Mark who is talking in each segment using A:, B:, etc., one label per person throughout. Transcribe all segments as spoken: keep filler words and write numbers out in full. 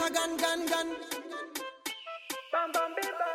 A: a gun, gun, gun.
B: Bam, bam, bam, bam.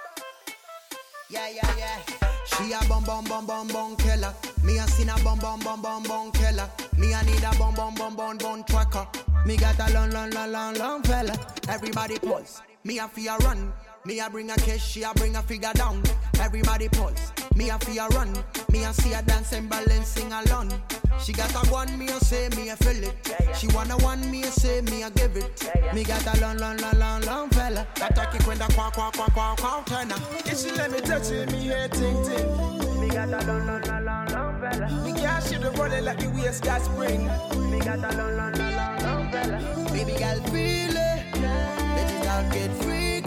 A: Yeah, yeah, yeah. She a bum, bum, bum, bum, bum killer. Me a sin a bum, bum, bum, bum, bum killer. Me a need a bum, bum, bum, bum, bum tracker. Me got a long, long, long, long, long fella. Everybody pulse. Me a fear run. Me a bring a cash, she a bring a figure down. Everybody pulse. Me a fear run. Me a see a dance and balance sing along. She got a one, me a say, me a feel it.
B: Yeah, yeah.
A: She wanna one, me a say, me a give it.
B: Yeah, yeah.
A: Me got a long, long, long, long, long fella. That a kick when the quack, quack, quack, quack, quack, tenor.
C: If she let me touch it, me head ting ting.
B: Me got a long, long, long, long, long fella.
C: Me can't shoot the rolling like the waist got spring.
B: Me got a long, long, long, long, long fella.
A: Baby girl feel it. Let it out get freaky.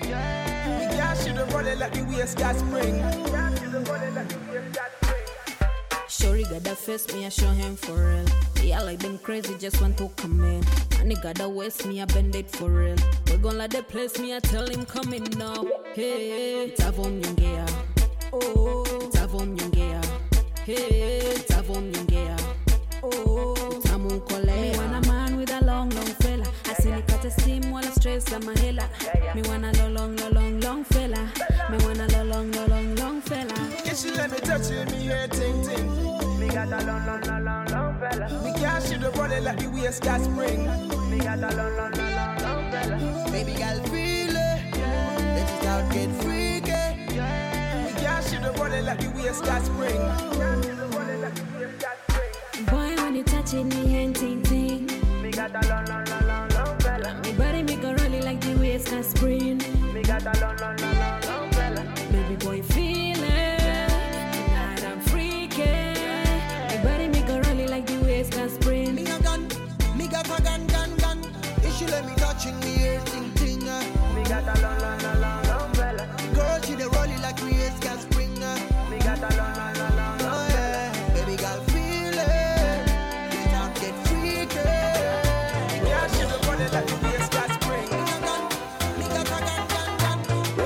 C: Me can't shoot the rolling like the waist got spring.
B: Can't see the body like the waist got spring.
D: Shorty got that face, me I show him for real. Yeah, like them crazy, just want to come in. And he got that waist, me I bend it for real. We gon' let the place, me I tell him come in now. Hey, tavom nyongea. Oh, tavom nyongea. Hey, tavom nyongea. Oh, tamu kole. Me want a man with a long, long fella. I see me cut a steam while I stress on my hella. Me want a long, long, long, long, long fella. Me want a long, long, long, long fella.
C: If she let me touch it, me head ting ting.
B: Me got a long, long, long, long, long fella.
C: Me can't shoot the rolling like the waist got spring.
B: Me got a long, long, long, long, long fella.
A: Baby girl feel it. Let it out get freaky.
C: Me can't shoot the rolling like the waist got spring.
B: Can't see the body like the waist got spring.
D: Boy, when you touch it, me hand ting ting.
B: Me got a long, long, long, long, long fella.
D: Me body make a rolling like the waist can spring.
B: Me got a long, long, long, long, long fella.
D: Baby boy, feel it. Tonight I'm freaky. Me body make a rolling like the waist can spring.
A: Me a gun. Me got a gun, gun, gun. If she let me touch in me ear ting ting. uh.
B: Me got a long, long, long, long, long fella.
A: Girl, she the rolling like we is can spring. uh.
B: Me got a long, long, long, long, long
A: Oh
B: fella.
A: yeah. Baby girl feel it. Let it out get freaky.
C: Me can't shoot the rolling like the waist got spring.
A: Me a gun. Me got a gun, gun, gun.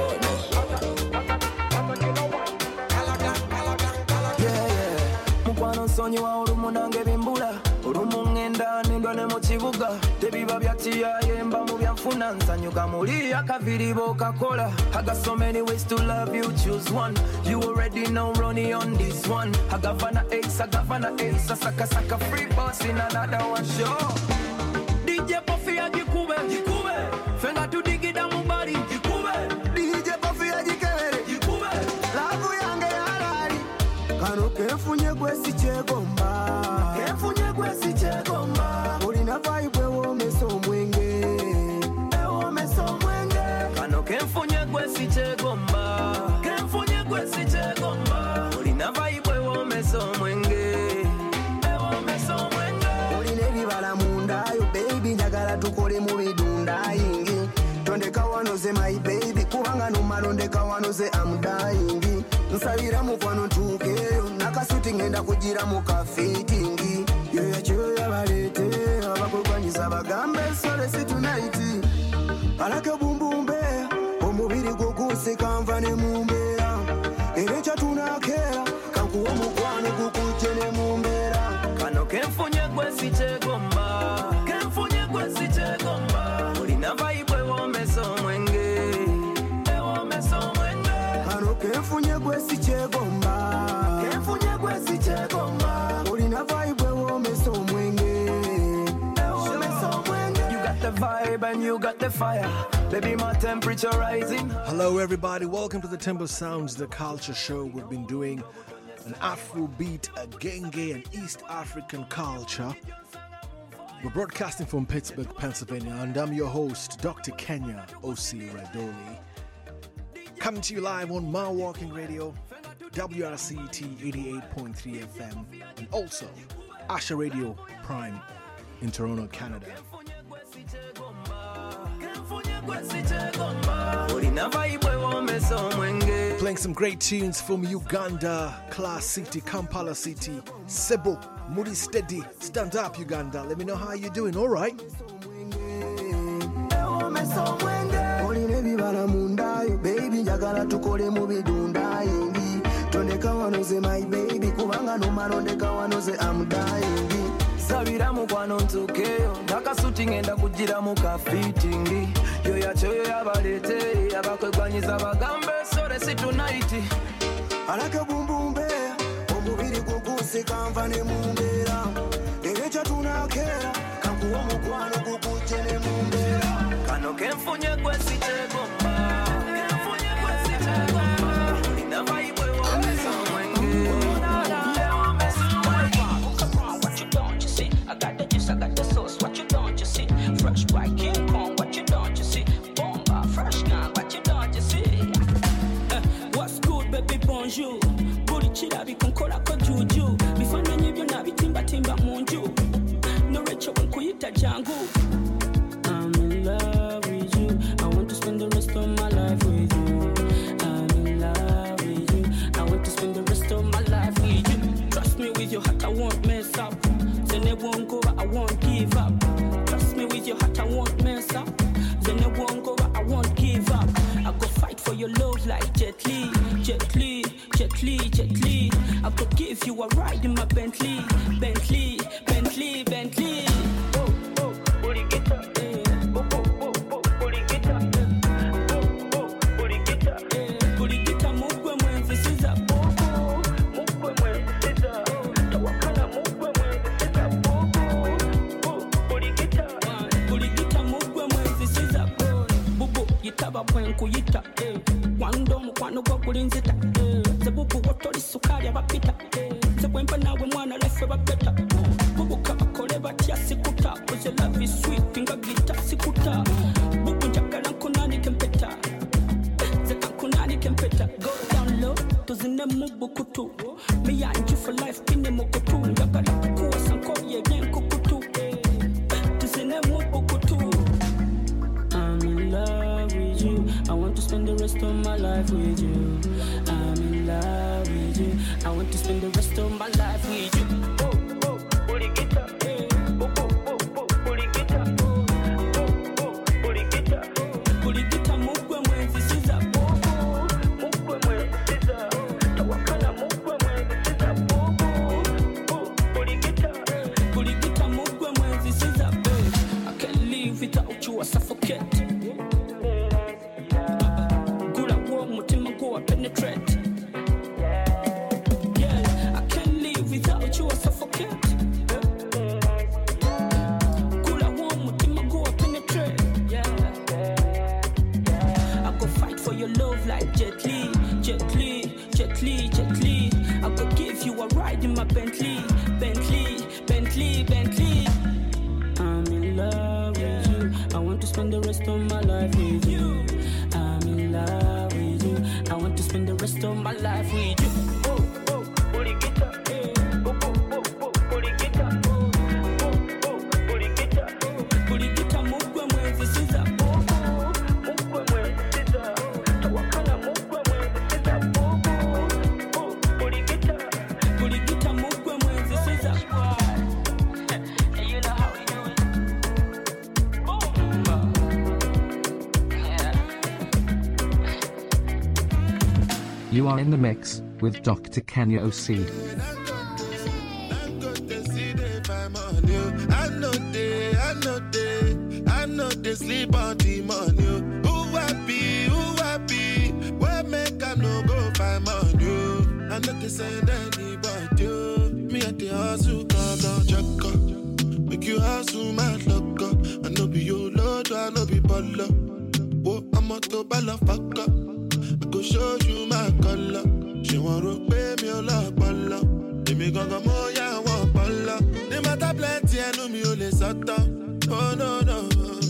A: Calagan, calagan, calagan.
E: Yeah, yeah. Mukwano nsonyiwa olumu nange bimbula olumu ngenda nendwa ne mu kibuga tebiba byatiyaye mba mu byanfuna nsanyuka muli akaviribo kakola I got so many ways to love you, choose one. You already know Ronnie on this one. I got an ace, I got an ace. I saka saka free boss in another one show. D J Puffy ajikube, jikube. Fenga tu digida mubari, jikube. D J Puffy ajikere, jikube. Lavu yange halali. Kano kefunye gwesi chegomba. Kefunye gwesi chegomba. Ulina vibe wo meso mwenge. Ewo meso mwenge. Kano kefunye gwesi chegomba. Kefunye gwesi chegomba. Ulina vibe wo meso mwenge. Ewo meso mwenge. Uline bibala munda yo baby njagala tukole mu bidunda ingi. Tondeka wanoze my baby kubanga no malondeka wanoze I'm dying. Nsabira mukwano tukeyo nakasuti ngenda kugira mu kafetingi. Yoya chiyo yabalete abakugwanyiza bagambe sole si tonight. Alake bumbumbe omubiri gwo guse kanva ne mumbera. Erecha tunakera kankuwa mukwano gukujene mumbera. Kano kenfunye gwesi chegomba. Kenfunye gwesi chegomba. Ulina vibe wo meso mwenge. Ewo meso mwenge. Kano kenfunye gwesi chegomba. Kenfunye gwesi chegomba. Ulina vibe wo meso mwenge. Ewo meso mwenge. You got the vibe and you got the fire. Baby, my temperature rising.
F: Hello, everybody. Welcome to the Timber Sounds, the culture show. We've been doing an Afrobeat, a Genge, and East African culture. We're broadcasting from Pittsburgh, Pennsylvania, and I'm your host, Doctor Kenya Osi Radoli. Coming to you live on My Walking Radio, W R C T eighty-eight point three F M, and also Asha Radio Prime in Toronto, Canada. Playing some great tunes from Uganda, Class City, Kampala City, Sebo, Moody Steady, Stand Up Uganda. Let me know how you're doing, alright?
E: Baby, njagala tukole mu bidunda ingi. Tondeka wanoze my baby kubanga no malondeka wanoze I'm dying. ndabira mukwano ntukeyo nakasuti ngenda kugira mu kafitting yo yachoyo yabalete abakwegwanyiza bagambe sore si tonight
G: alaka bumbumbe omubiri guguse kamva ne mumbera erecha tunakera kankuwa mukwano gugutene mumbera
E: kano kenfunye kwesitegomba kenfunye kwesitegomba ina vibe wamesa mwenge what you don't you see I got the juice I got the sauce what you don't you see fresh white King Kong what you don't you see bomba fresh gun what you don't you see uh, what's good baby bonjour buri chirabi konkola ko juju bifana nyibyo nabitimba timba munju no recho nkuyita jangu I'm in love with you. I want to spend the rest of my life with you. I'm in love with you. I want to spend the rest of my life with you. Trust me with your heart, I won't mess up. Then it won't go, I won't give up. Trust me with your heart, I won't mess up. Then it won't go, I won't give up. I go fight for your love like Jet Li, Jet Li, Jet Li, Jet Li. I go give you a ride in my Bentley, Bentley, Bentley, Bentley. Oh, oh, booty get up. When kuyita eh wando mukwano gwo kulinzita eh zebubu wotoli sukali abapita eh zebwemba nawe mwana lefe babeta bubu kabakole batya sikuta cause love is sweet nga gita sikuta bubu njagala nkunani kempeta zeka nkunani kempeta go down low tuzine mubu kutu me and you for life pine mukutu njagala kuwa sanko ye bien kukutu eh tuzine mubu kutu I'm in love with you. I want to spend the rest of my life with you. I'm in love with you. I want to spend the rest of my life with you. Oh, oh, booty guitar. Hey. Oh, oh, oh, oh, booty guitar. Oh, oh, booty guitar. Booty guitar, mukwe mwenzi siza. Oh, oh, mukwe mwenzi siza. Tawakana mukwe mwenzi siza. Oh, oh, oh, booty guitar. Booty guitar, mukwe mwenzi siza. I can't live without you, I suffocate. Penetrate. Yeah, I can't live without you. I suffocate. Cool, I want mutima go penetrate. Yeah, I go fight for your love like Jet Li, Jet Li, Jet Li, Jet Li. I go give you a ride in my Bentley, Bentley, Bentley, Bentley. I'm in love with you. I want to spend the rest of my life with you. I'm in love with you. I want to spend the rest of my life with you. Oh, oh, booty guitar. Hey. Oh, oh, oh, oh, booty guitar. Oh, oh, oh, booty guitar. Booty guitar, mukwe mwenzi siza. Oh, oh, mukwe mwenzi siza. Tawakana mukwe mwenzi siza. Oh, oh, oh, booty guitar. Booty guitar, mukwe mwenzi siza. And you know how we do it. Oh, yeah.
H: You are in the mix with Doctor Kenya O C.
I: I know they, I know they, I know they sleep on the money. Who happy, who happy? Where make I no go find money? I know they send anybody. Me at the hustle, come down, check up. Make you hustle, my luck up. I know be your lord, I know be baller. Whoa, I'm a to baller, fuck up. I go show you my color. She want to pay me a lot, baller. Let me go go more, yeah, I want baller. They matter plenty, I know me only satan. Oh no no.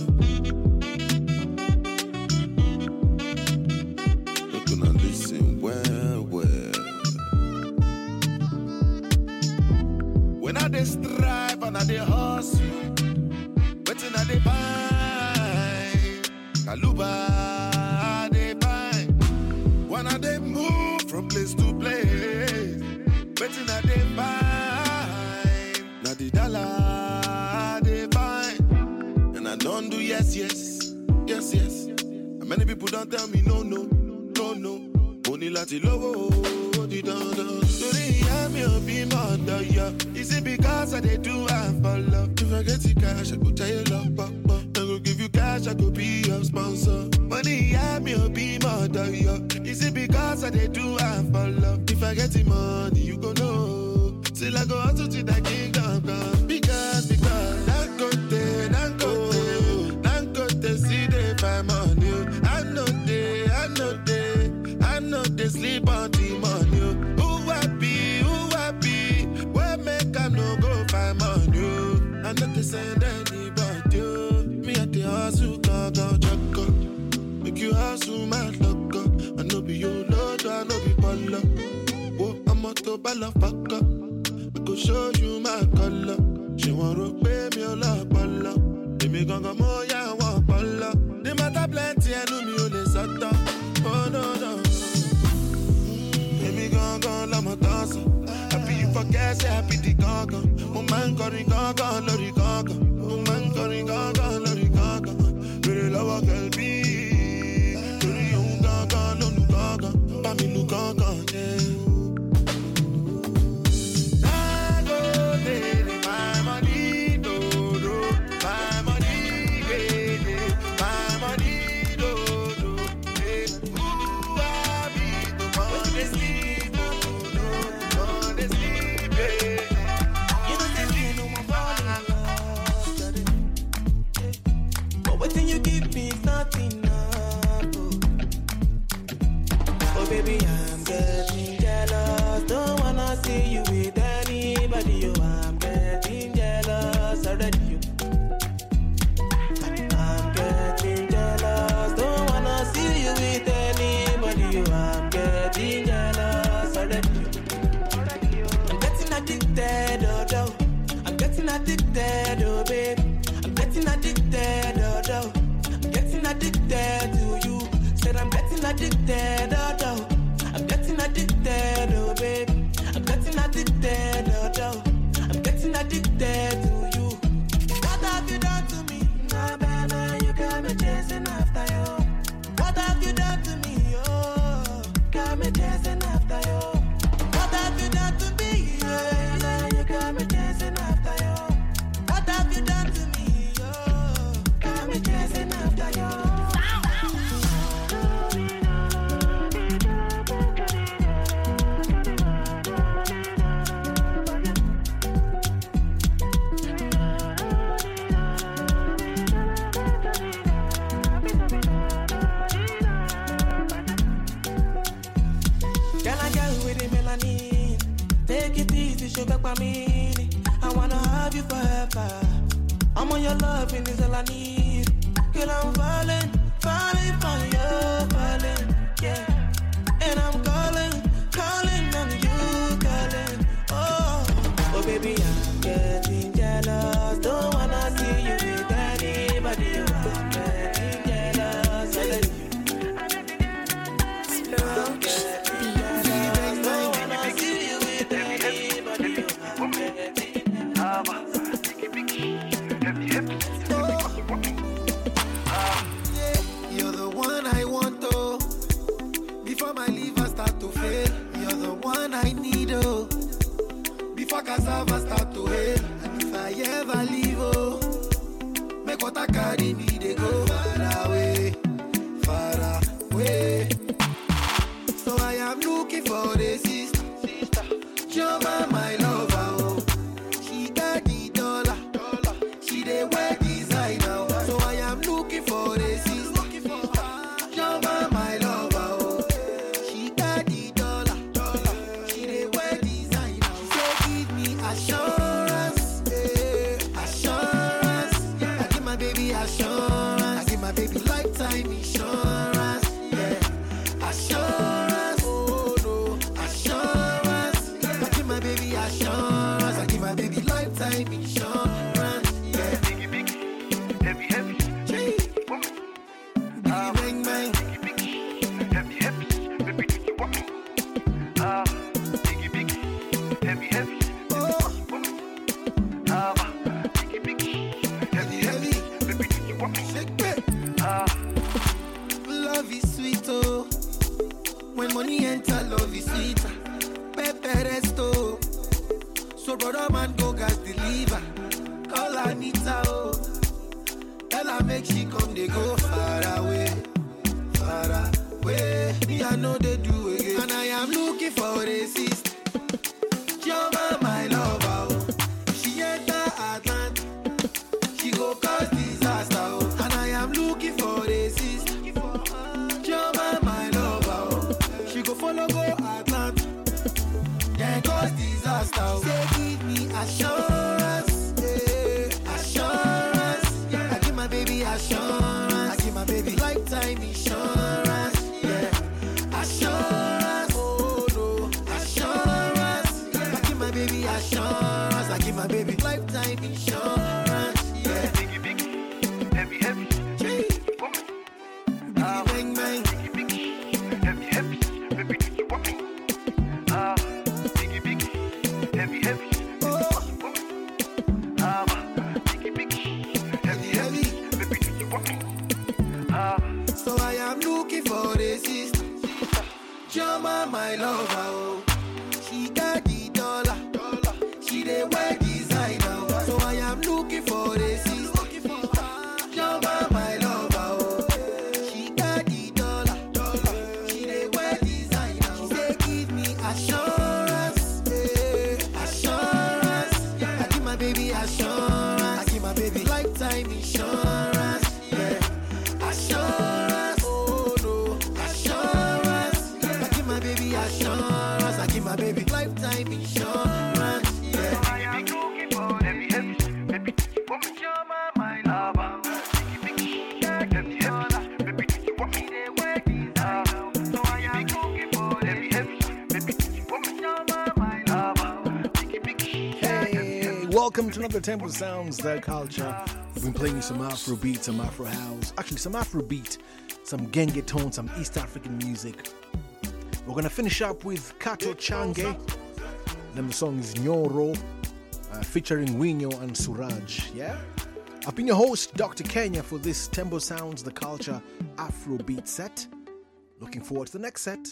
I: You're gonna listen well, well. When I dey strive and I dey hustle, waiting I dey find Kaluba dey find. When I dey move from place to place, waiting I dey find. Now the dollar dey find, and I don't do yes yes, yes yes. And many people don't tell me no no, no no. Only lati lowo. body down, down. Today I'm your be mother, yeah. Is it because I they do have for love? If I get the cash, I go tell you love, papa. I go give you cash, I go be your sponsor. Money, I'm your be mother, yeah. Is it because I they do have for love? If I get the money, you go know. Till I go out to the kingdom, come. Because, because, I go there, I go there. I go there, see they find money. I know they, I know they, I know they sleep on the money. Who happy, who happy? Where make I no go find money? I know they send anybody. Me at the hustle, go, go, check up. Make you hustle, my luck up. I know be your lord, I know be baller. Oh, I'm a to baller, fuck up. I go show you my color. She want to pay me a lot, baller. Let me go, go, more, yeah, I want baller. The matter plenty, I know me only sata. Oh, no, no. Let me go, go, la ma dancer. Happy you forget, say happy the gaga. Oh, man, going gaga, lori gaga. Oh, man, going gaga, lori gaga. Really love a girl, be. Really young gaga, no, no gaga. Bami, no gaga, yeah.
J: Addicted, oh babe. I'm getting addicted, oh no. I'm getting addicted to you. Said I'm getting addicted, oh no. I'm getting addicted, oh babe. I'm getting addicted, oh no. I'm getting addicted to you. What have you done to me? Nah, nah, nah, you got me chasing after you. What have you done to me? Oh, got me chasing after you. What have you done to me? Yeah, yeah, you got me chasing after you. What have you done to me? Oh, got me chasing after you. Girl, I girl with the melanin. Take it easy, sugar for me. I wanna have you forever. I'm on your love and it's all I need. Girl, I'm falling, falling for you, falling, yeah. And I'm calling, calling on you, calling. Oh, oh baby, I'm getting jealous. Don't wanna see you with anybody. I'm getting jealous. I let you. I'm getting jealous. Don't wanna see you with anybody. I'm getting jealous.
G: You're the one I want, oh. Before my liver start to fail, you're the one I need, oh. Before cassava start to hail, and if I ever leave, oh, make what I carry me, they go far away, far away. So I am looking for a sister, sister. Joma, my lover, oh. She got the dollar, dollar. She dey wear designer, so I am looking for a sister. Joma, my lover, oh. She got the dollar, dollar. She dey wear designer, so give me assurance, yeah. Assurance, yeah. I give my baby assurance. I give my baby lifetime insurance, yeah. Assurance, oh no, assurance. for a sister. Joma, my lover. If she enter Atlanta, she go cause disaster. Oh. And I am looking for a sister. Joma, my lover. She go follow go Atlanta, then cause disaster. Oh. Say give me assurance, yeah. Assurance. Yeah. I give my baby assurance. I give my baby lifetime insurance. Yeah. Assurance. Oh no. Assurance. Yeah. I give my baby assurance. I give my baby lifetime insurance. Yeah. Biggie, biggie, heavy, heavy. Gee. Biggie, bang, bang. Biggie, biggie, heavy, heavy. Baby, do you want me? Ah, biggie, biggie, heavy, heavy. Oh. Ah, biggie, biggie, heavy, heavy. Baby, do you want me? Ah. So I am looking for a sister. Joma, my lover. Oh. She got the dollar. She dey wear designer. So I am looking for a sister. Joma, my lover. Oh. She got the dollar. She dey wear designer. She say give me assurance. Yeah. Assurance. I give my baby assurance. I give my baby lifetime insurance. Yeah. Assurance. Oh no. Assurance. I give my baby assurance. I give my baby lifetime insurance. Yeah. I am looking for heavy, heavy, baby. Want me, Joma, my lover. Biggie, biggie, heavy, heavy, baby. You want me to wear designer. So I am looking for heavy, heavy, baby. Want me, Joma, my lover. Biggie, biggie,
F: Hey, welcome to another Temple Sounds, The Culture. We've been playing you some Afro beat, some Afro house, actually some Afro beat, some genge tone, some East African music. We're gonna finish up with Kato Change. Then the song is Nyoro, uh, featuring Winyo and Suraj. Yeah, I've been your host, Doctor Kenya, for this Tempo Sounds, The Culture Afro beat set. Looking forward to the next set.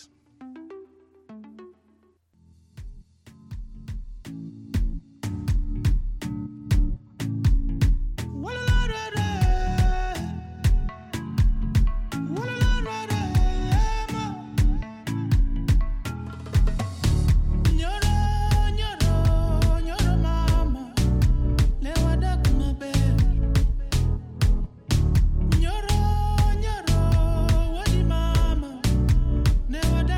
J: Nyoro, nyoro, wadi mama, never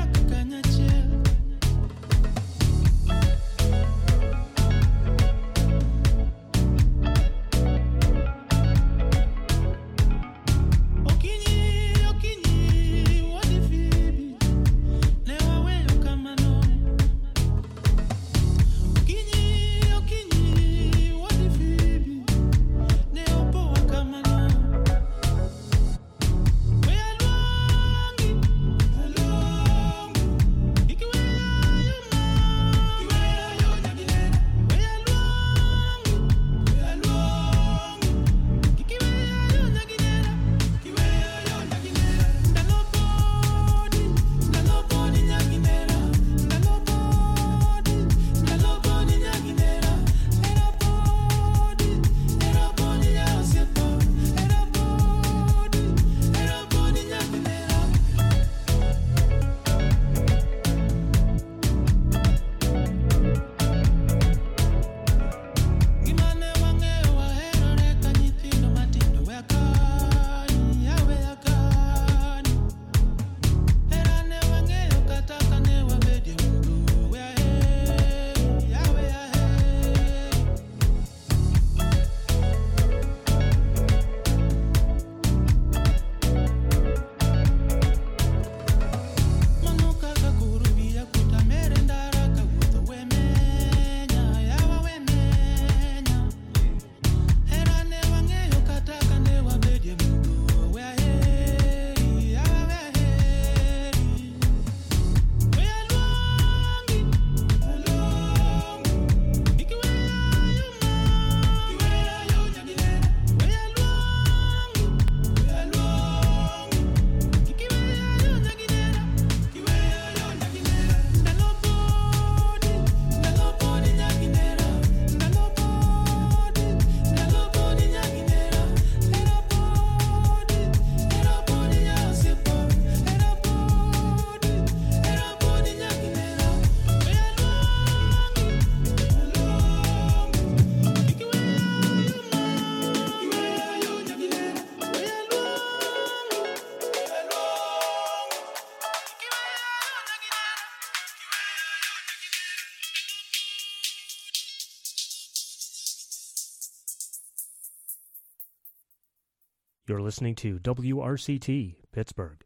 K: You're listening to W R C T, Pittsburgh.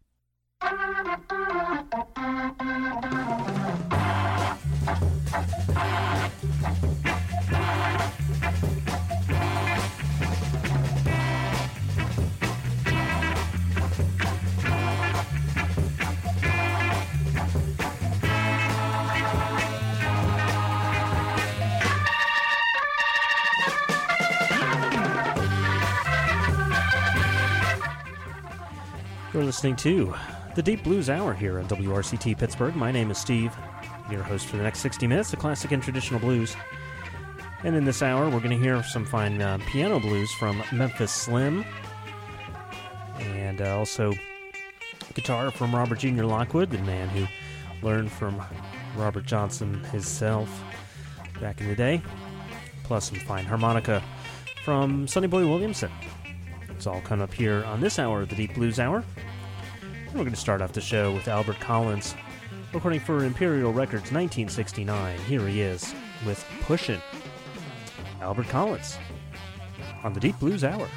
K: You're listening to the Deep Blues Hour here on W R C T Pittsburgh. My name is Steve, your host for the next sixty minutes of classic and traditional blues. And in this hour, we're going to hear some fine uh, piano blues from Memphis Slim, and uh, also guitar from Robert Junior Lockwood, the man who learned from Robert Johnson himself back in the day, plus some fine harmonica from Sonny Boy Williamson. It's all coming up here on this hour of the Deep Blues Hour. And we're going to start off the show with Albert Collins, recording for Imperial Records nineteen sixty-nine. Here he is with Pushin'. Albert Collins on the Deep Blues Hour.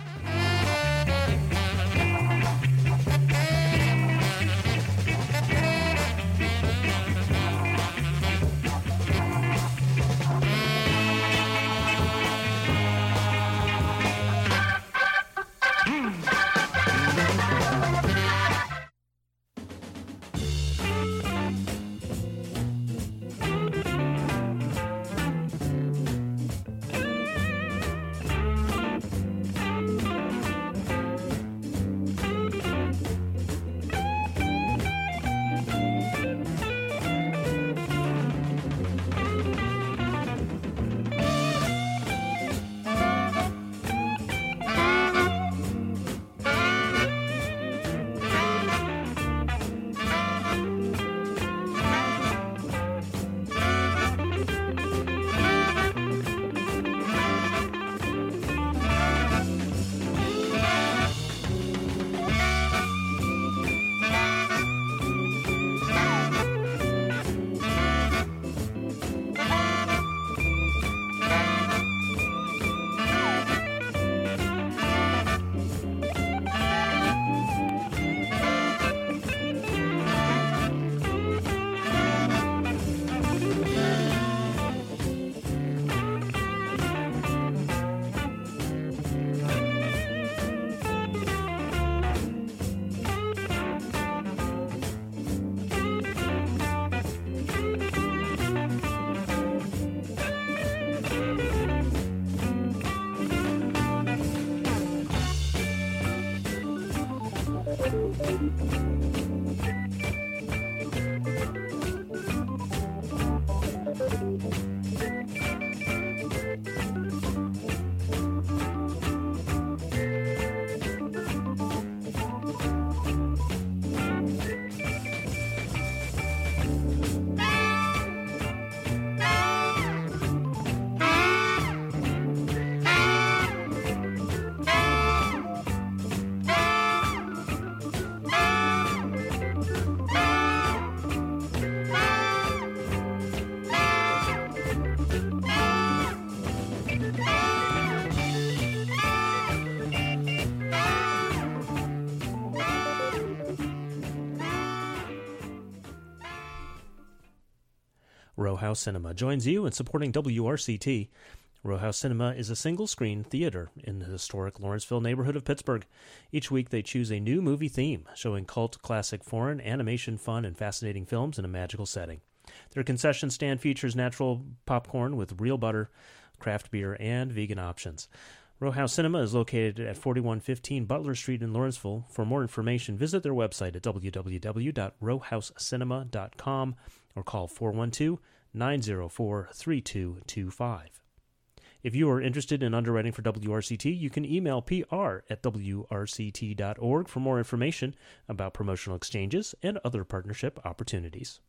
K: Row House Cinema joins you in supporting W R C T. Row House Cinema is a single-screen theater in the historic Lawrenceville neighborhood of Pittsburgh. Each week they choose a new movie theme, showing cult, classic, foreign, animation, fun, and fascinating films in a magical setting. Their concession stand features natural popcorn with real butter, craft beer, and vegan options. Row House Cinema is located at forty-one fifteen Butler Street in Lawrenceville. For more information, visit their website at w w w dot row house cinema dot com or call four one two, nine zero four, three two two five. If you are interested in underwriting for W R C T, you can email p r at w r c t dot org for more information about promotional exchanges and other partnership opportunities.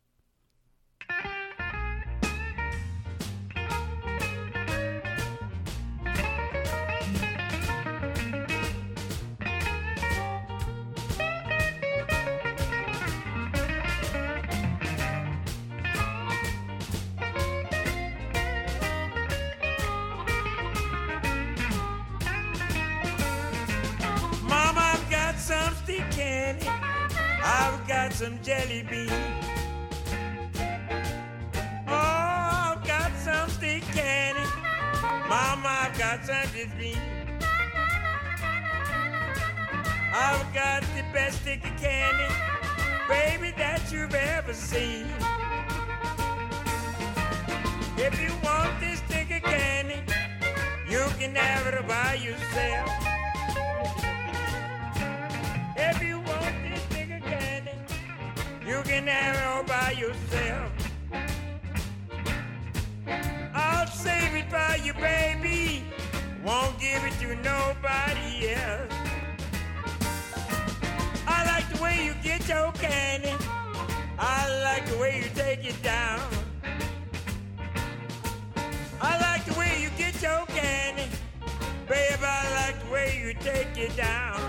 L: got some jelly beans. Oh, I've got some stick candy. Mama, I've got some just beans. I've got the best stick of candy, baby, that you've ever seen. If you want this stick of candy, you can have it by yourself. If you want this stick of candy, you can have it all by yourself. I'll save it for you, baby. Won't give it to nobody else. I like the way you get your candy. I like the way you take it down. I like the way you get your candy. Babe, I like the way you take it down.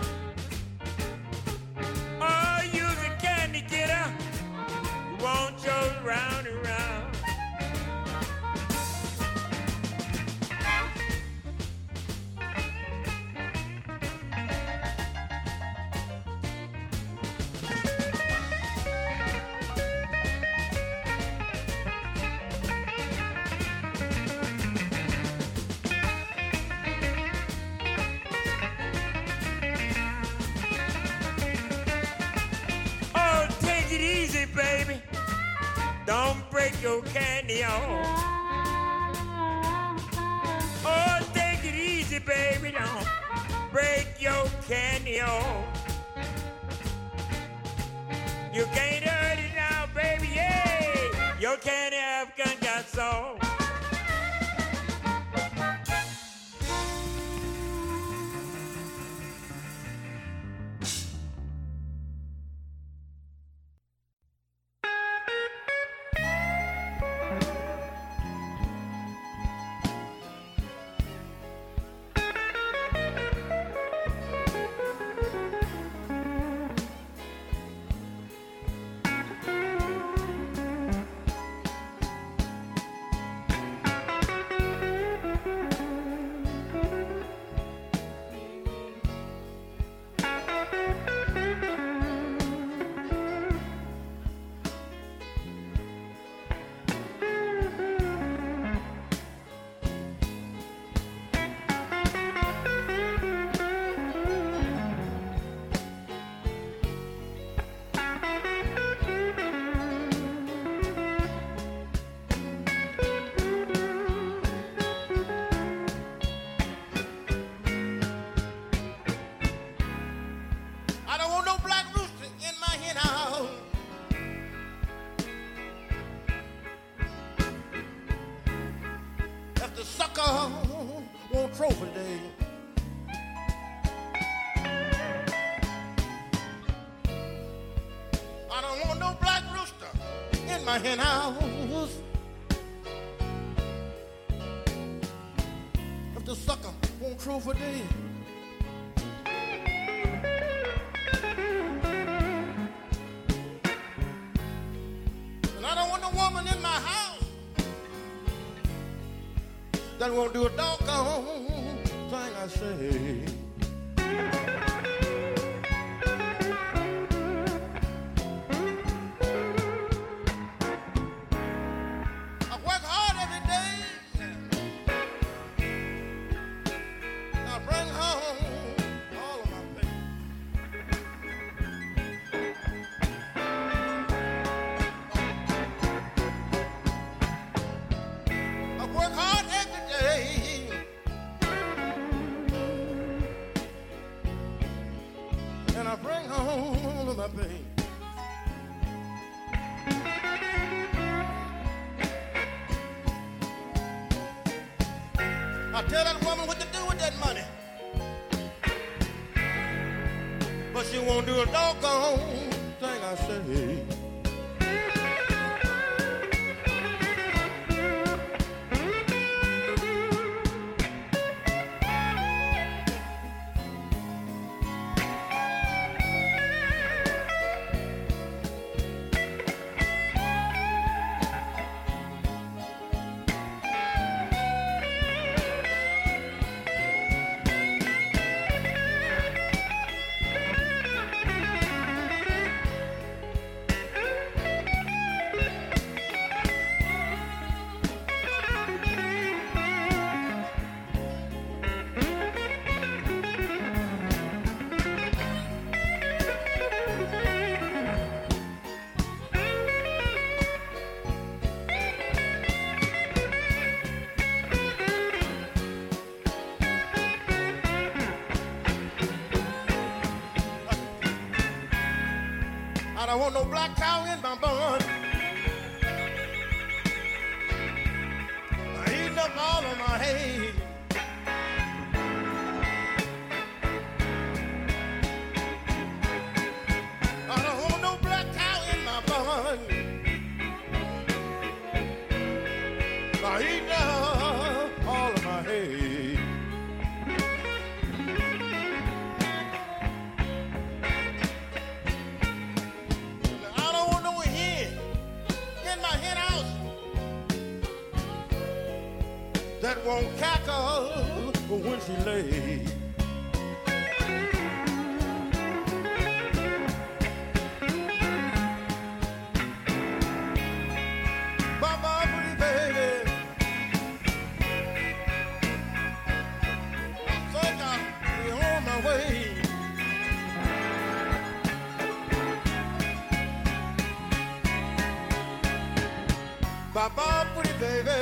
L: Oh, you're a candy getter. You want yours round and round. Baby, don't break your candy off. Oh, take it easy, baby, don't break your candy off. You can't hurt it now, baby, yeah. Your candy African got soft.
G: Trophy day. I don't want no black rooster in my hen house. If the sucker won't crow for day. And I don't want no woman in my house that won't do a doggone thing I say. I work hard every day. I bring home all of my pay. I work hard every day. I bring home all of my pay. I tell that woman what to do with that money, but she won't do a doggone thing I say.
I: don't want no black cow in my bun. Eating up all of my hay. I don't want no black cow in my bun. Eating up all of my hay. I don't want no hen in my hen house that won't cackle when she lays. Baba, pretty baby, I think I'll be on my way. Baba, pretty baby,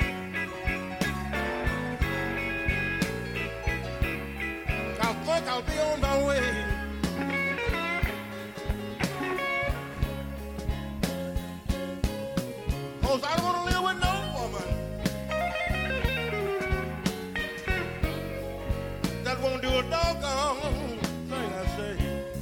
I: I think I'll be on my way. Cause I don't want to live with no woman that won't do a doggone thing I say.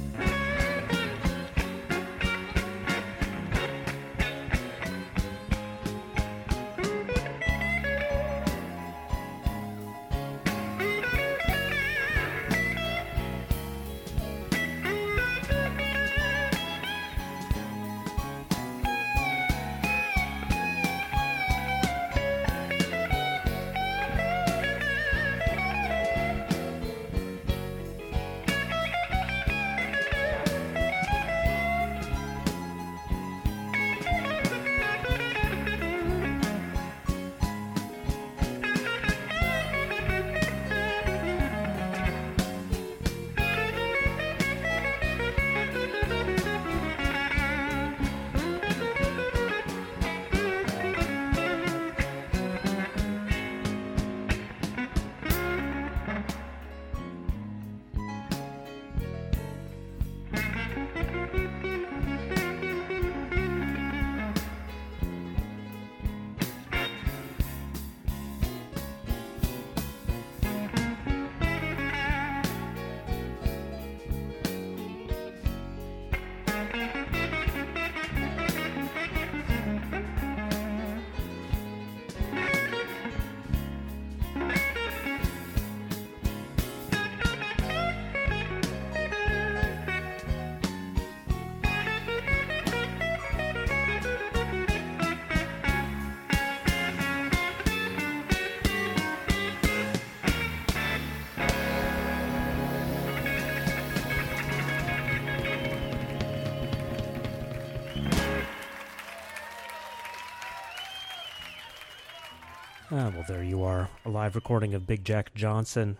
K: Ah, well, there you are. A live recording of Big Jack Johnson,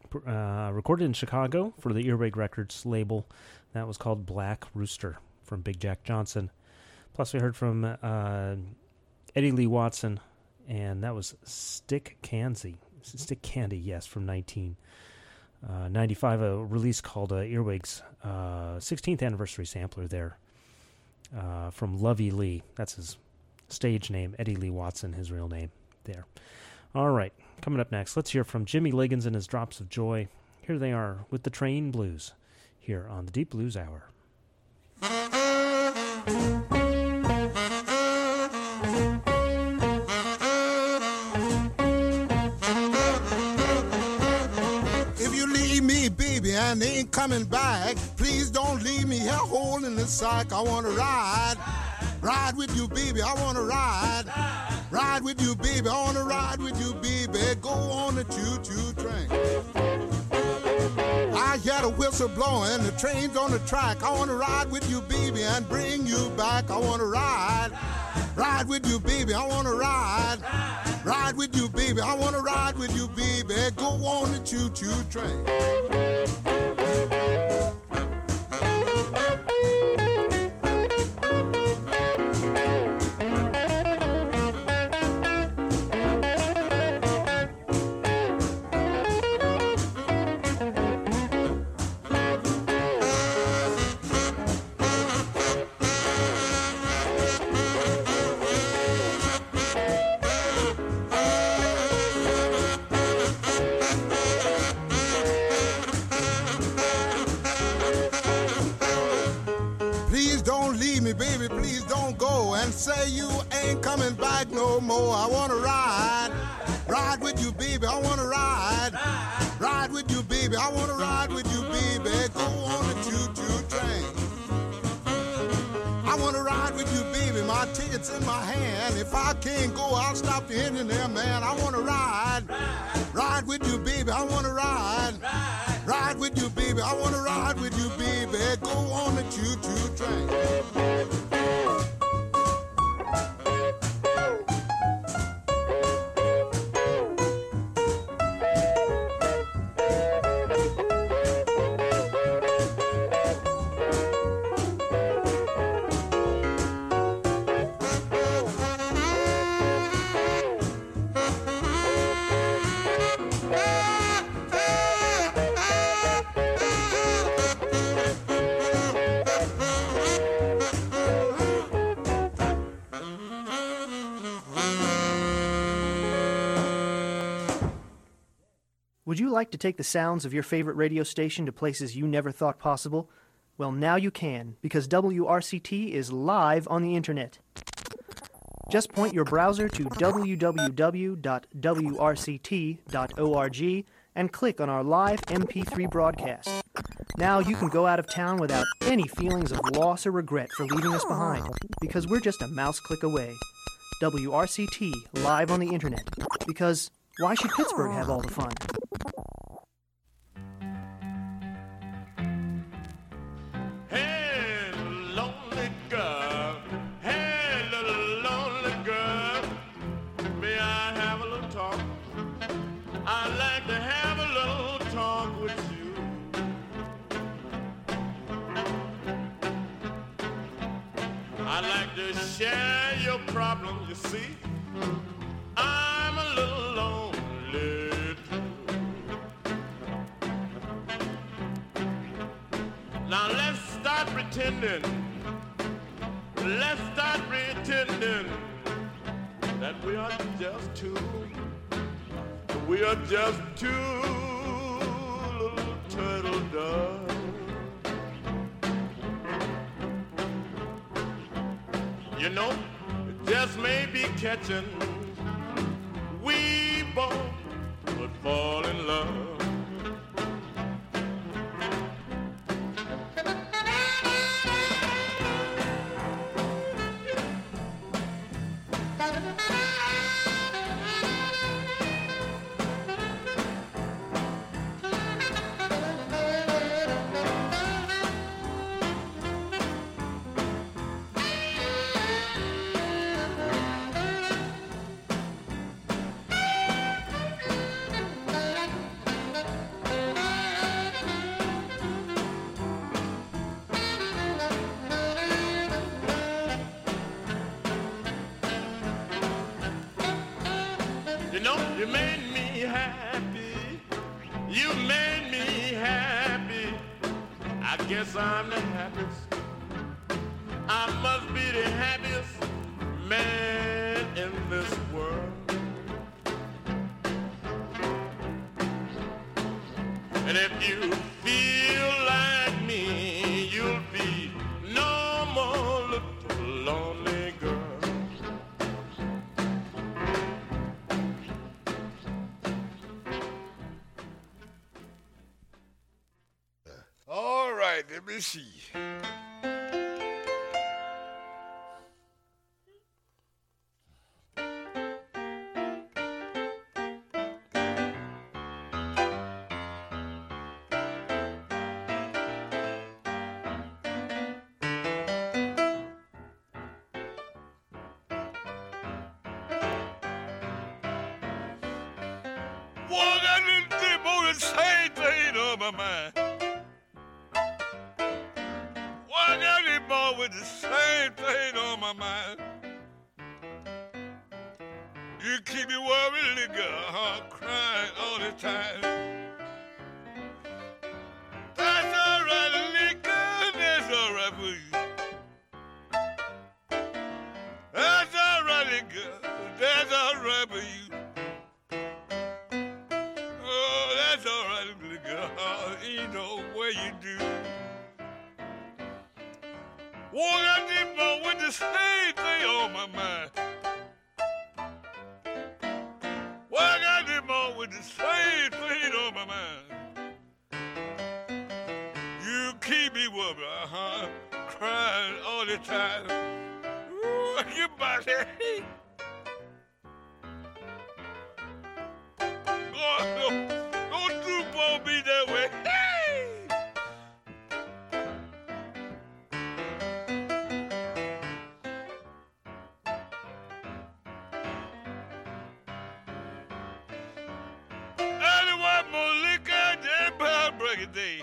K: uh, recorded in Chicago for the Earwig Records label. That was called Black Rooster from Big Jack Johnson. Plus, we heard from uh, Eddie Lee Watson, and that was Stick Candy. Stick Candy, yes, from nineteen ninety-five, a release called uh, Earwig's uh, sixteenth anniversary sampler there uh, from Lovey Lee. That's his stage name, Eddie Lee Watson, his real name. There. All right, coming up next, let's hear from Jimmy Liggins and his Drops of Joy. Here they are with the Train Blues here on the Deep Blues Hour.
G: If you leave me, baby, and ain't coming back, please don't leave me here holding the sack. I want to ride, ride with you, baby, I want to ride. Ride with you, baby, I wanna ride with you, baby. Go on the choo-choo train. I hear the whistle blowing, the train's on the track. I wanna ride with you, baby, and bring you back. I wanna ride, ride with you, baby, I wanna ride. Ride with you, baby, I wanna ride with you, baby. Go on the choo-choo train.
I: and say you ain't coming back no more. I wanna ride, ride with you, baby. I wanna ride, ride with you, baby. I wanna ride with you, baby. Go on the choo-choo train. I wanna ride with you, baby. My ticket's in my hand. If I can't go, I'll stop the engine there, man. I wanna ride, ride with you, baby. I wanna ride, ride with you, baby. I wanna ride with you, baby. Go on the choo-choo train.
M: Would you like to take the sounds of your favorite radio station to places you never thought possible? Well, now you can, because W R C T is live on the internet. Just point your browser to w w w dot w r c t dot org and click on our live M P three broadcast. Now you can go out of town without any feelings of loss or regret for leaving us behind, because we're just a mouse click away. W R C T live on the internet, because why should Pittsburgh have all the fun?
L: Hey, lonely girl. Hey, little lonely girl. May I have a little talk? I'd like to have a little talk with you. I'd like to share your problems, you see. I'm a little lonely too. Now let's start pretending. Let's start pretending that we are just two. We are just two little turtle doves. You know, it just may be catching. We both would fall in love. You know, you made me happy. You made me happy. I guess I'm the happiest. I must be the happiest man in this world. And if you feel like me, you'll be no more little lonely girl.
I: All right, let me see.
L: One got this dip on the same thing on my mind. One got this ball with the same thing on my mind. You keep me worried, little girl, huh? Crying all the time. That's all right, little girl, that's all right for you. That's all right, little girl, that's all right for you. Oh, that's all right, little girl, you know what you do. Walk out this boat with the
N: the same thing on my mind. Why I got them on with the same thing on my mind? You keep me woman, uh-huh, crying all the time. Ooh, you about that. Oh, don't, don't droop on me that way. Day.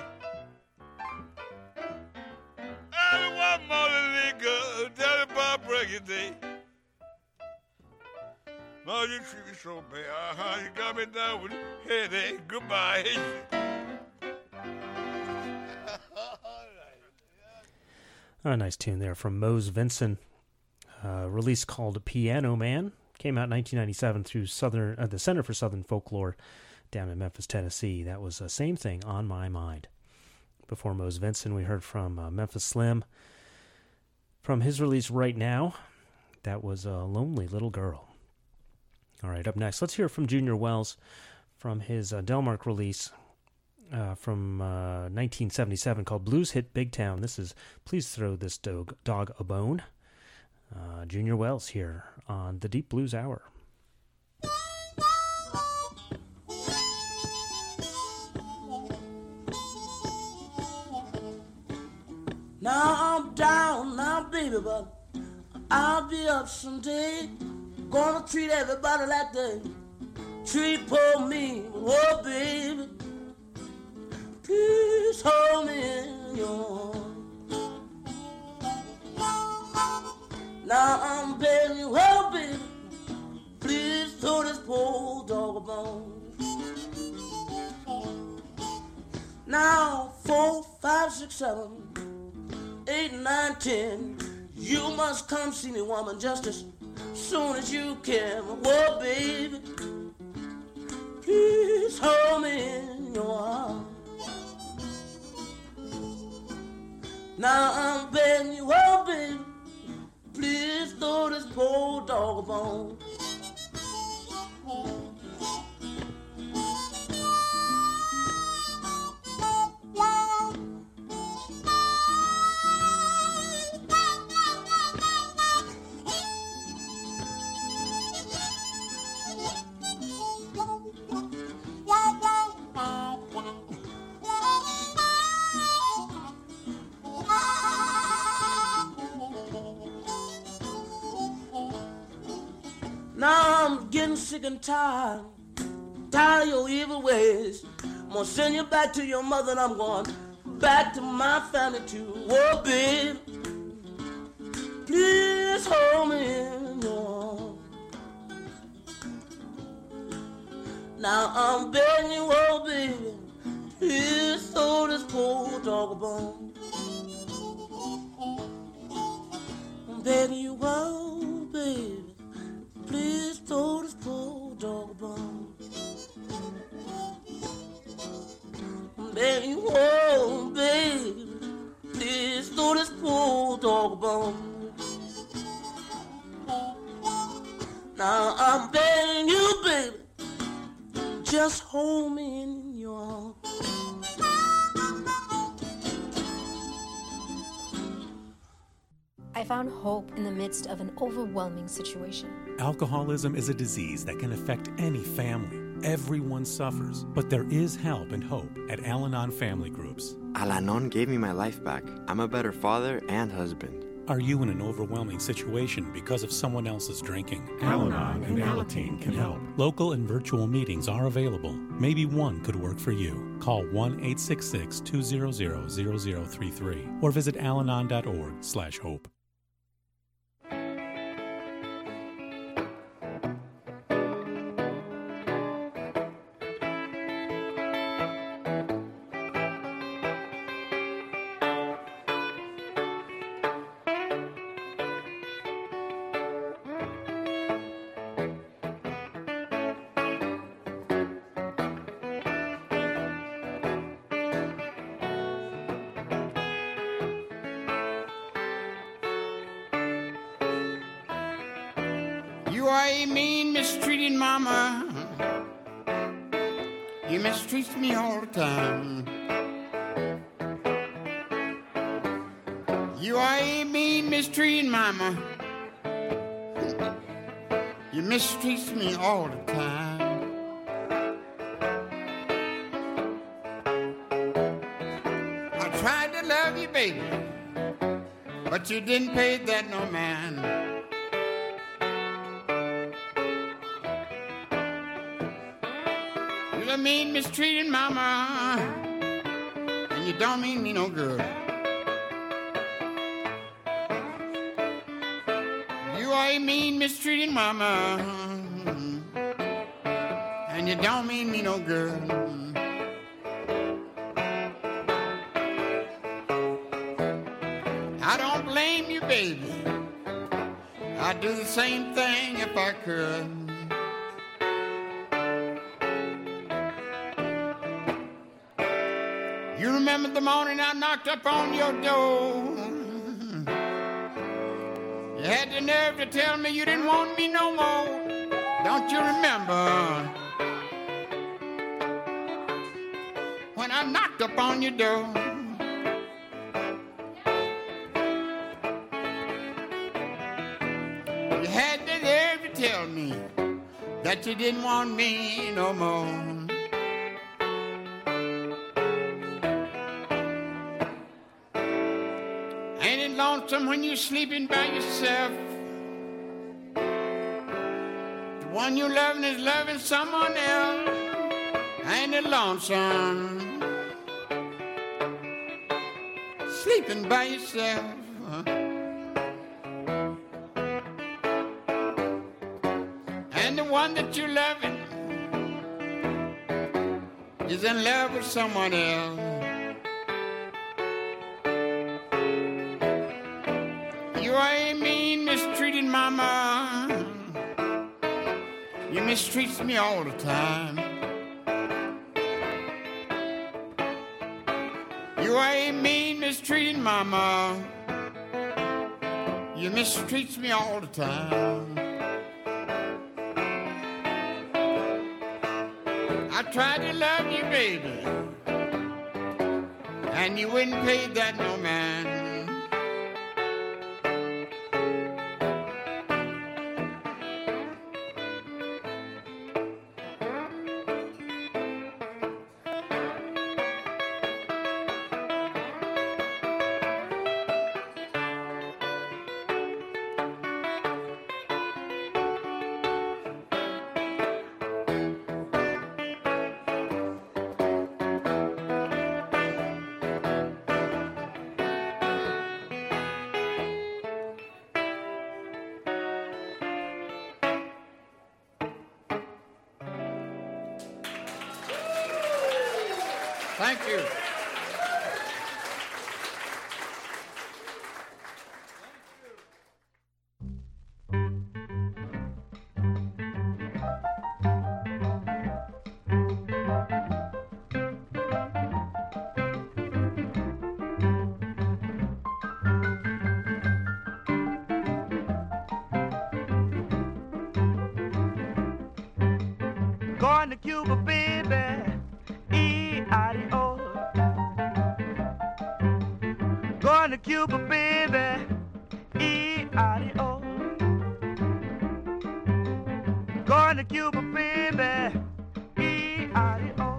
N: I don't want more than liquor, tell about break it day. No, you treat me so bad. Uh-huh, you got me down with headache. Goodbye.
K: A nice tune there from Mose Vinson. A release called Piano Man. Came out in nineteen ninety-seven through Southern uh, the Center for Southern Folklore down in Memphis, Tennessee. That was the same thing on my mind. Before Mose Vinson, we heard from uh, Memphis Slim. From his release Right Now, that was a Lonely Little Girl. All right, up next, let's hear from Junior Wells from his uh, Delmark release uh, from uh, nineteen seventy-seven called Blues Hit Big Town. This is Please Throw This Dog, dog a Bone. Uh, Junior Wells here on the Deep Blues Hour.
O: Now I'm down now, baby, but I'll be up someday. Gonna treat everybody like they treat poor me. Oh, baby, please hold me in your arms. Now I'm begging you, oh, baby, please throw this poor dog a bone. Now, four, five, six, seven, eight, nine, ten, you must come see me, woman, just as soon as you can. Whoa, baby, please hold me in your arms. Now I'm begging you, oh, baby, please throw this poor dog a bone. Now I'm getting sick and tired, tired of your evil ways. I'm gonna send you back to your mother and I'm going back to my family too. Oh, baby, please hold me in your arms. Now I'm begging you, oh, baby, please throw this poor dog a bone. I'm begging you, oh, baby, please throw this poor dog a bone. I'm begging you, oh, baby, please throw this poor dog a bone. Now I'm begging you, baby, just hold me in your arms.
P: I found hope in the midst of an overwhelming situation.
Q: Alcoholism is a disease that can affect any family. Everyone suffers, but there is help and hope at Al-Anon Family Groups.
R: Al-Anon gave me my life back. I'm a better father and husband.
Q: Are you in an overwhelming situation because of someone else's drinking? Al-Anon and Alateen can help. Local and virtual meetings are available. Maybe one could work for you. Call one eight six six, two zero zero, zero zero three three or visit alanon dot org slash hope.
S: You are a mean, mistreating mama. You mistreat me all the time. You are a mean, mistreating mama. You mistreat me all the time. I tried to love you, baby, but you didn't pay that no man. You're a mean, mistreating mama, and you don't mean me no good. You are a mean, mistreating mama, and you don't mean me no good. I don't blame you, baby. I'd do the same thing if I could. You remember the morning I knocked up on your door? You had the nerve to tell me you didn't want me no more. Don't you remember? When I knocked up on your door. You had the nerve to tell me that you didn't want me no more. Ain't it lonesome when you're sleeping by yourself? The one you're loving is loving someone else. Ain't it lonesome sleeping by yourself? Huh? And the one that you're loving is in love with someone else. You are a mean, mistreating mama. You mistreat me all the time. You are a mean, mistreating mama. You mistreat me all the time. I tried to love you, baby, and you wouldn't pay that no man. Thank you.
J: Going to Cuba, baby. E-I-D-O. Going to Cuba, baby. E-I-D-O. Going to Cuba, baby. E-I-D-O.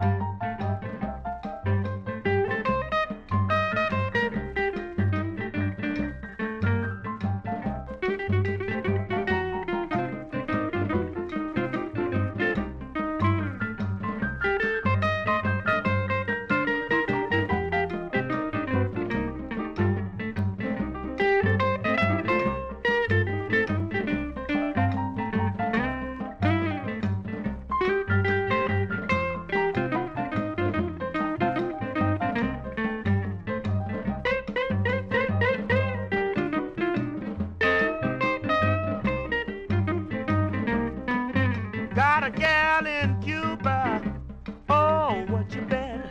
J: Got a gal in Cuba, oh, what you bet.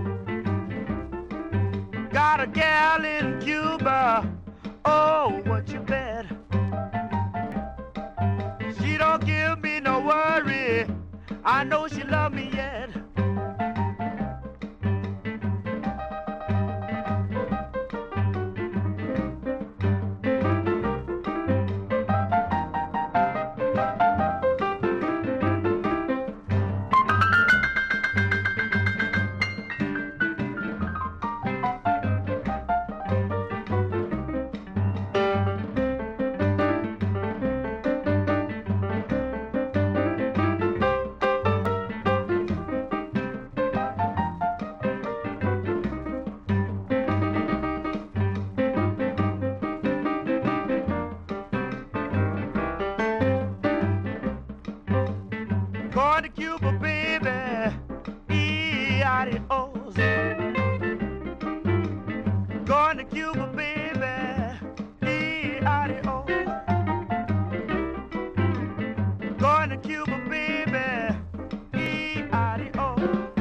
J: Got a gal in Cuba, oh, what you bet.
B: I know she love me yet. Going to Cuba, baby, E-I-D-O-S. Going to Cuba, baby, E-I-D-O. Going to Cuba, baby, E-I-D-O.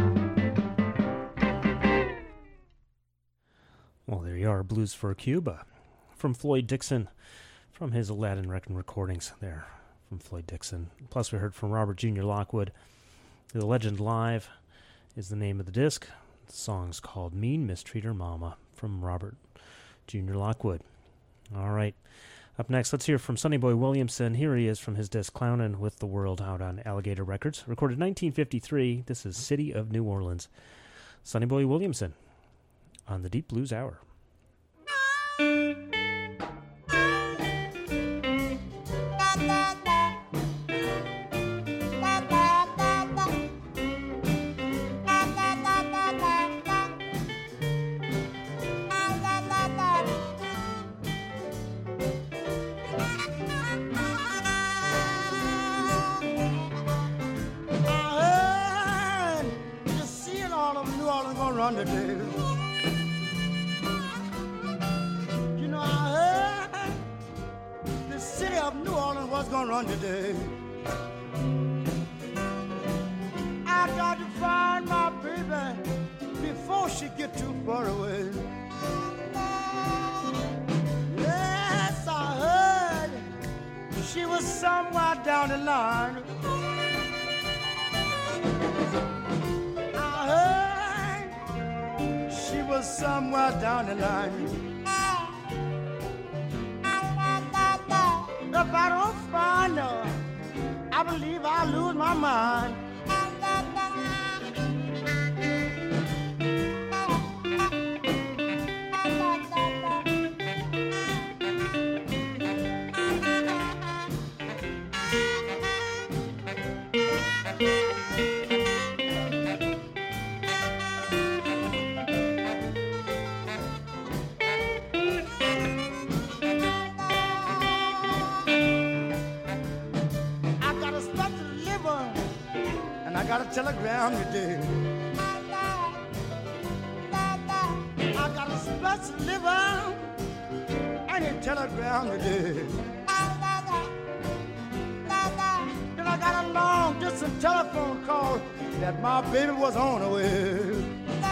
K: Well, there you are, Blues for Cuba, from Floyd Dixon, from his Aladdin Reckon recordings there. From Floyd Dixon. Plus, we heard from Robert Junior Lockwood. The Legend Live is the name of the disc. The song's called Mean Mistreater Mama from Robert Junior Lockwood. All right. Up next, let's hear from Sonny Boy Williamson. Here he is from his disc Clownin' with the World out on Alligator Records. Recorded nineteen fifty-three. This is City of New Orleans. Sonny Boy Williamson on the Deep Blues Hour.
J: Run today. You know, I heard the city of New Orleans was gonna run today. I got to find my baby before she get too far away. Yes, I heard she was somewhere down the line. I heard she was somewhere down the line. If I don't find her, I believe I'll lose my mind. I got a telegram today. I got a special liver and a telegram today. Then I got a long distance telephone call that my baby was on her way.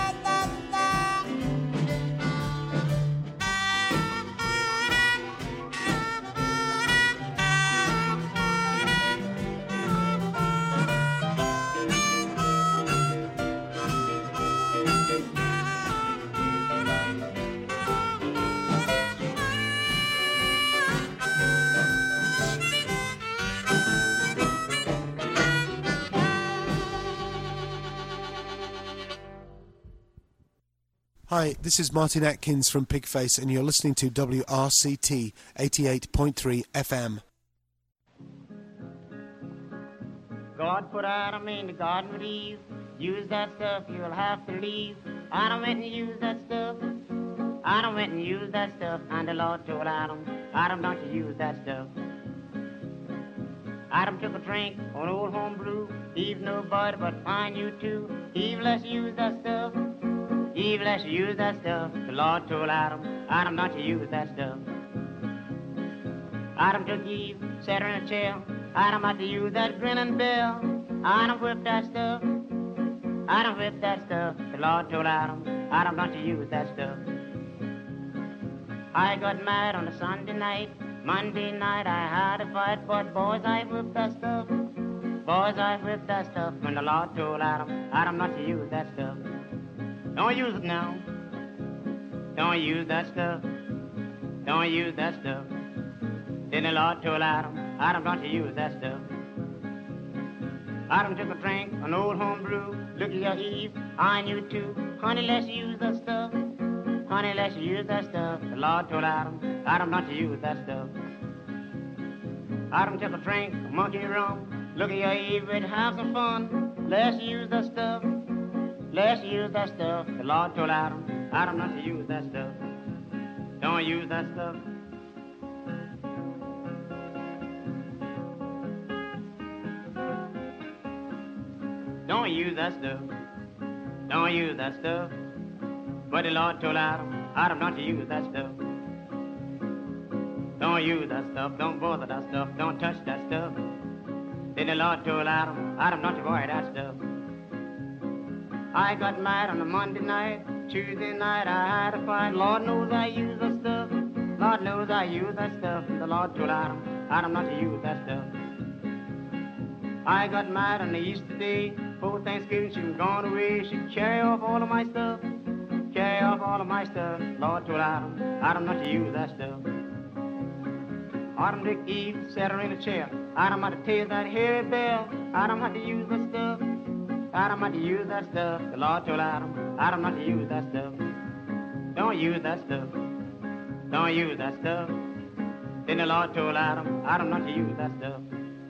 T: Hi, this is Martin Atkins from Pigface, and you're listening to W R C T eighty-eight point three F M.
U: God put Adam in the garden with Eve. Use that stuff, you'll have to leave. Adam went and used that stuff. Adam went and used that stuff, and the Lord told Adam, Adam, don't you use that stuff. Adam took a drink on old homebrew. Eve nobody but find you too. Eve, let's use that stuff. Eve, let's use that stuff. The Lord told Adam, Adam, don't you use that stuff. Adam took Eve, set her in a chair. Adam had to use that grinning bell. Adam whipped that stuff. Adam whipped that stuff. The Lord told Adam, Adam, don't you use that stuff. I got mad on a Sunday night. Monday night I had a fight, but boys, I whipped that stuff. Boys are with that stuff when the Lord told Adam, Adam not to use that stuff. Don't use it now. Don't use that stuff. Don't use that stuff. Then the Lord told Adam, Adam don't you use that stuff. Adam took a drink, an old homebrew. Look at your Eve, I knew too. Honey, let's use that stuff. Honey, let's use that stuff. The Lord told Adam, Adam not to use that stuff. Adam took a drink, a monkey rum. Look at your Eve, we'd have some fun. Let's use that stuff. Let's use that stuff. The Lord told Adam, Adam not to use that stuff. Don't use that stuff. Don't use that stuff. Don't use that stuff. But the Lord told Adam, Adam not to use that stuff. Don't use that stuff. Don't bother that stuff. Don't touch that stuff. Then the Lord told Adam, Adam not to worry that stuff. I got mad on a Monday night. Tuesday night I had a fight. Lord knows I use that stuff. Lord knows I use that stuff. The Lord told Adam, Adam not to use that stuff. I got mad on the Easter day. Before Thanksgiving she was gone away. She'd carry off all of my stuff. Carry off all of my stuff. Lord told Adam, Adam not to use that stuff. Adam, Dick, Eve sat her in a chair. Adam had to taste that hairy bell. Adam had to use that stuff. Adam had to use that stuff. The Lord told Adam, Adam not to use that stuff. Don't use that stuff. Don't use that stuff. Then the Lord told Adam, Adam not to use that stuff.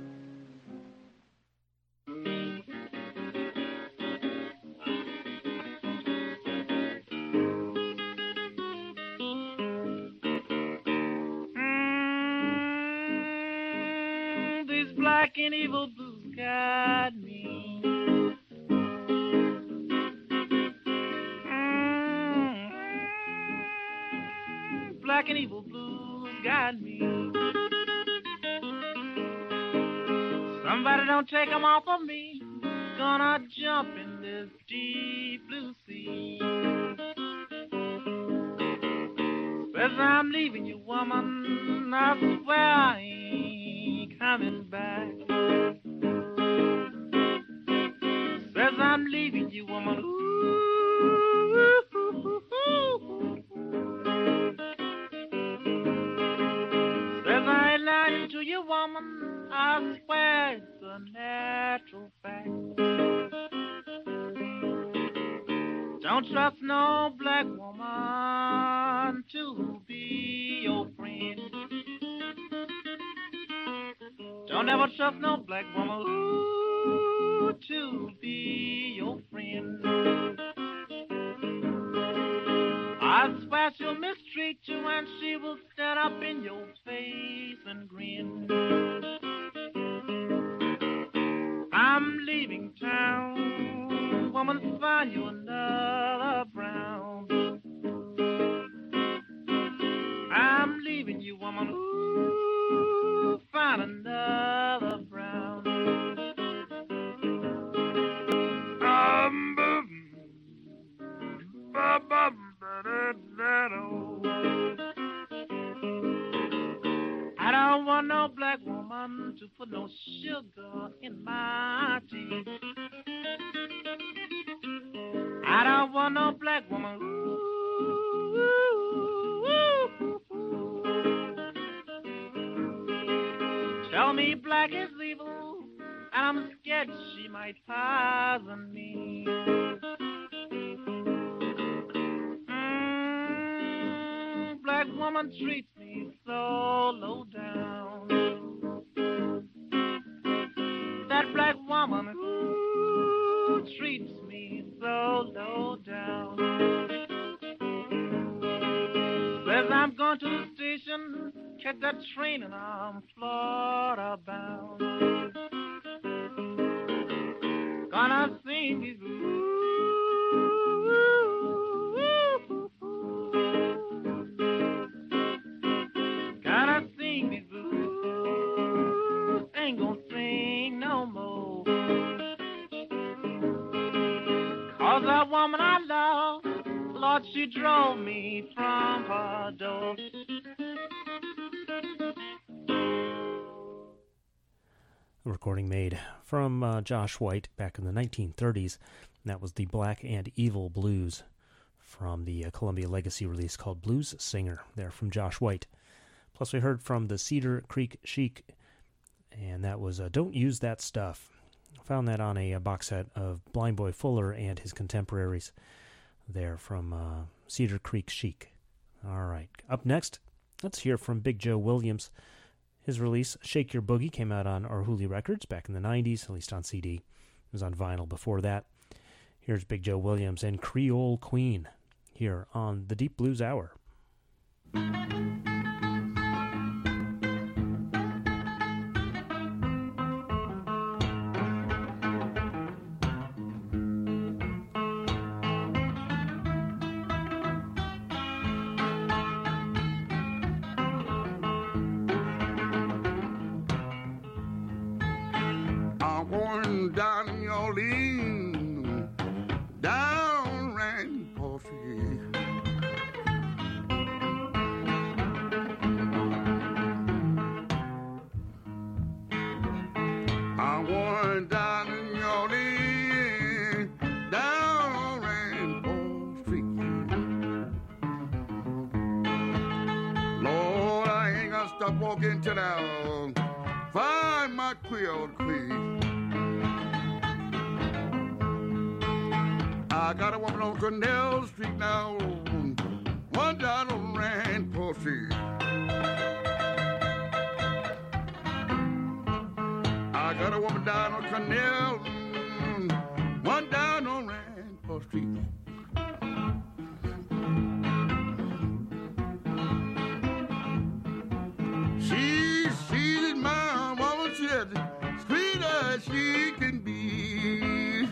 B: Black and evil blues got me. Mm-hmm. Black and evil blues got me. Somebody don't take them off of me. Gonna jump in this deep blue sea. As I'm leaving you, woman, I swear I ain't coming back. Says I'm leaving you, woman. Ooh, says I ain't lying to you, woman. I swear it's a natural fact. Don't trust no black woman to be your friend. Don't ever trust no black woman ooh, to be your friend. I swear she'll mistreat you and she will stand up in your face and grin. I'm leaving town, woman, find you another brown. I'm leaving you, woman, ooh, find another brown. Um, ba ba ba da da do. I don't want no black woman to put no sugar in my tea. I don't want no black woman. Ooh, ooh, ooh, ooh. Tell me black is evil, and I'm scared she might poison me. Mm, black woman treats me so low down. That black woman who treats me so low down. Says I'm going to the station, catch that train and I'm Florida bound. Gonna sing these blues. Gonna sing these blues. Ain't gonna sing no more. Cause that woman I love, Lord, she drove me from her door.
K: recording made from uh, Josh White back in the nineteen thirties. And that was the Black and Evil Blues from the uh, Columbia Legacy release called Blues Singer, there from Josh White. Plus we heard from the Cedar Creek Chic, and that was uh, Don't Use That Stuff. Found that on a, a box set of Blind Boy Fuller and his contemporaries there from uh, Cedar Creek Chic. All right, up next, let's hear from Big Joe Williams. His release, Shake Your Boogie, came out on Arhoolie Records back in the nineties, at least on C D. It was on vinyl before that. Here's Big Joe Williams and Creole Queen here on the Deep Blues Hour.
I: Walking to town, find my Creole Queen. I got a woman on Cornell Street now, one down on Randport Street. I got a woman down on Cornell, one down on Randport Street. Sweet as she can be.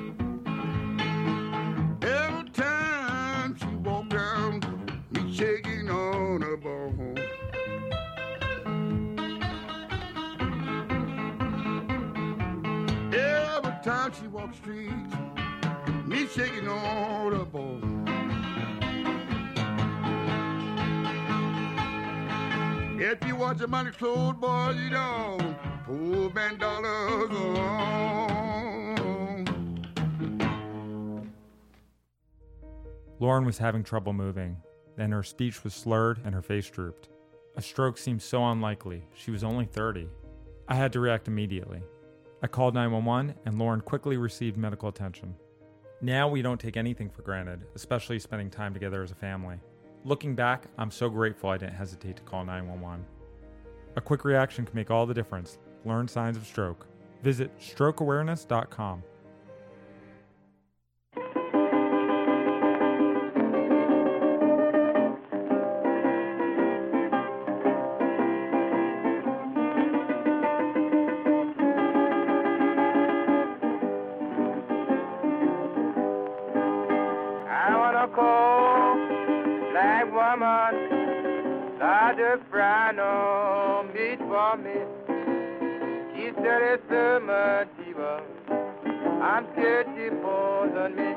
I: Every time she walk down, me shaking on her bone. Every time she walks street, me shaking on her bone. If you watch a money clothes, boy, you know. Poor man dollars on.
D: Lauren was having trouble moving. Then her speech was slurred and her face drooped. A stroke seemed so unlikely. She was only thirty. I had to react immediately. I called nine one one and Lauren quickly received medical attention. Now we don't take anything for granted, especially spending time together as a family. Looking back, I'm so grateful I didn't hesitate to call nine one one. A quick reaction can make all the difference. Learn signs of stroke. Visit stroke awareness dot com.
V: I wanna call black woman, larger fry no meat for me. She said it's so much evil, I'm scared she poison me.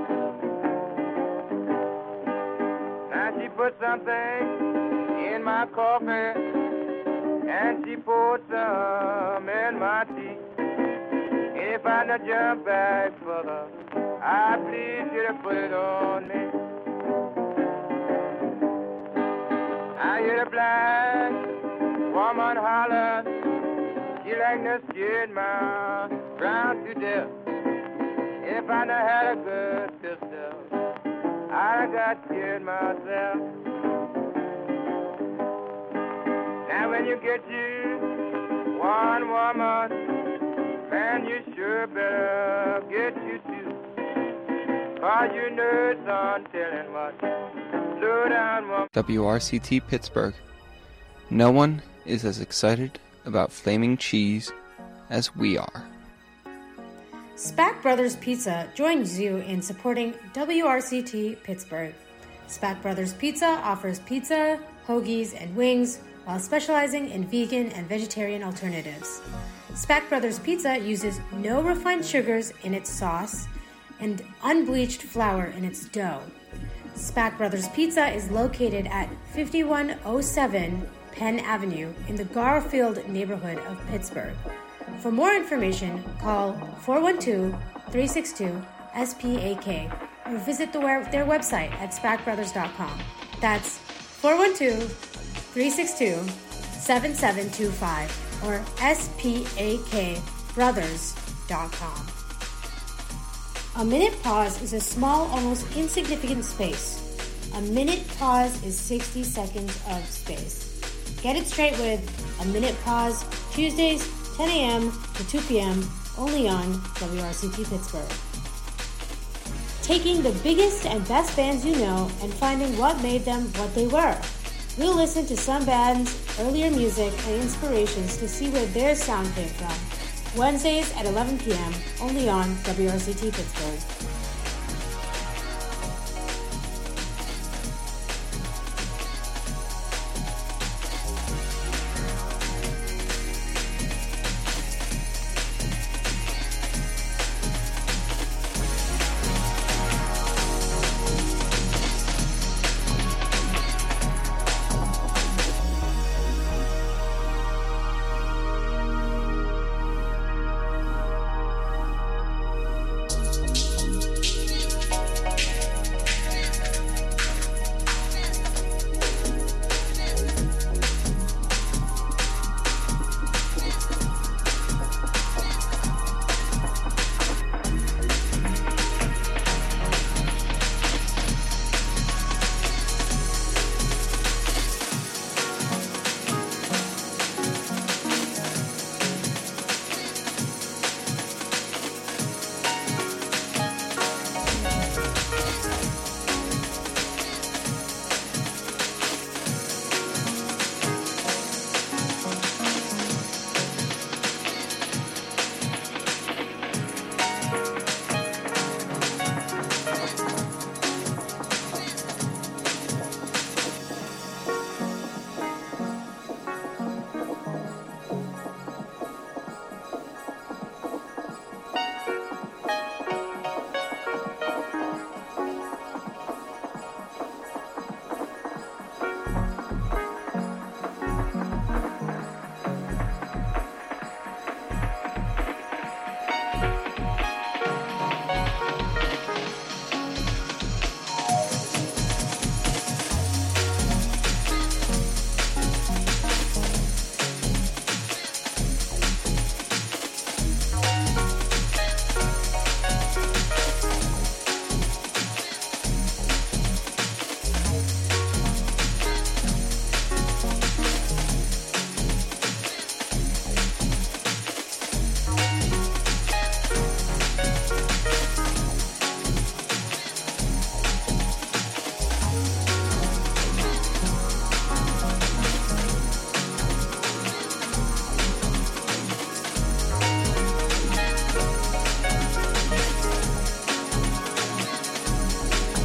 V: Now she put something in my coffee, and she poured some in my tea. If I don't jump back further, I please you to put it on me. I hear the black woman holler, she like to scared my ground to death. If I done had a good sister, I'd got scared myself. Now when you get you one woman, man, you sure better get you two. Cause you know it's on telling what slow down woman.
W: W R C T Pittsburgh. No one is as excited about flaming cheese as we are.
P: Spack Brothers Pizza joins you in supporting W R C T Pittsburgh. Spack Brothers Pizza offers pizza, hoagies, and wings while specializing in vegan and vegetarian alternatives. Spack Brothers Pizza uses no refined sugars in its sauce and unbleached flour in its dough. Spack Brothers Pizza is located at fifty-one oh seven Penn Avenue in the Garfield neighborhood of Pittsburgh. For more information, call four one two, three six two, S P A K or visit the, their website at spac brothers dot com. That's four one two, three six two, seven seven two five or S P A K brothers dot com. A minute pause is a small, almost insignificant space. A minute pause is sixty seconds of space. Get it straight with A Minute Pause, Tuesdays, ten a.m. to two p.m., only on W R C T Pittsburgh. Taking the biggest and best bands you know and finding what made them what they were. We'll listen to some bands' earlier music and inspirations to see where their sound came from. Wednesdays at eleven p.m., only on W R C T Pittsburgh.